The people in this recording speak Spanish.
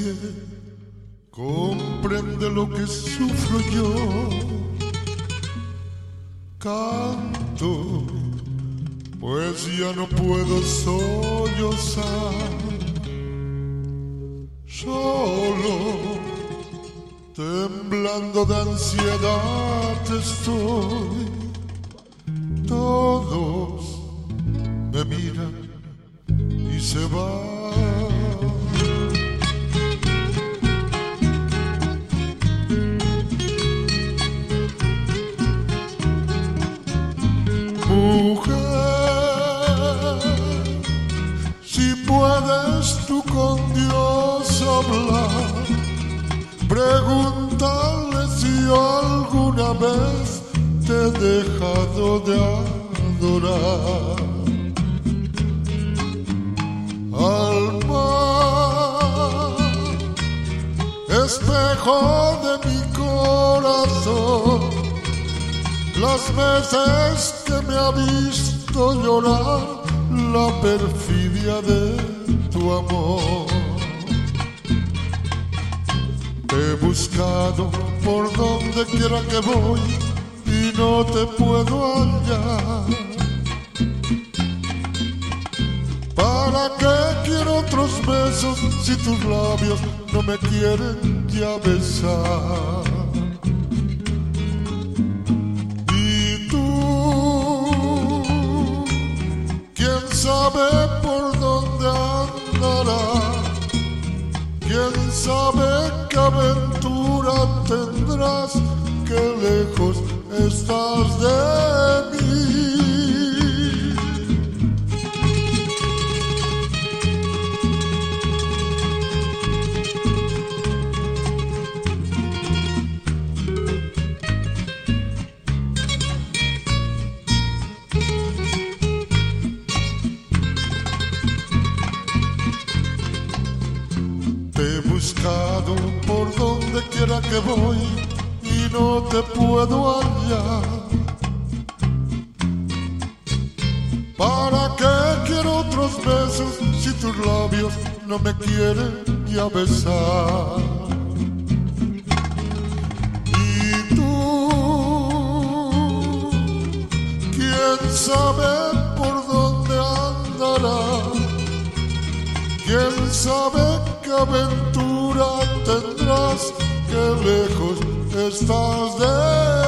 nadie comprende lo que sufro yo. Canto, pues ya no puedo sollozar. Solo, temblando de ansiedad estoy. Todos me miran y se van. Mujer, si puedes tú con Dios hablar, pregúntale si alguna vez te he dejado de adorar. Alma, espejo de mi corazón, las veces que me ha visto llorar la perfidia de tu amor. Te he buscado por donde quiera que voy y no te puedo hallar. ¿Para qué quiero otros besos si tus labios no me quieren ya besar? ¿Sabe por dónde andará? ¿Quién sabe qué aventura tendrás? Qué lejos estás de mí. Te he buscado por donde quiera que voy y no te puedo hallar. ¿Para qué quiero otros besos si tus labios no me quieren ya besar? Y tú, ¿quién sabe por dónde andarás? ¿Quién sabe qué aventura tendrás? Qué lejos estás de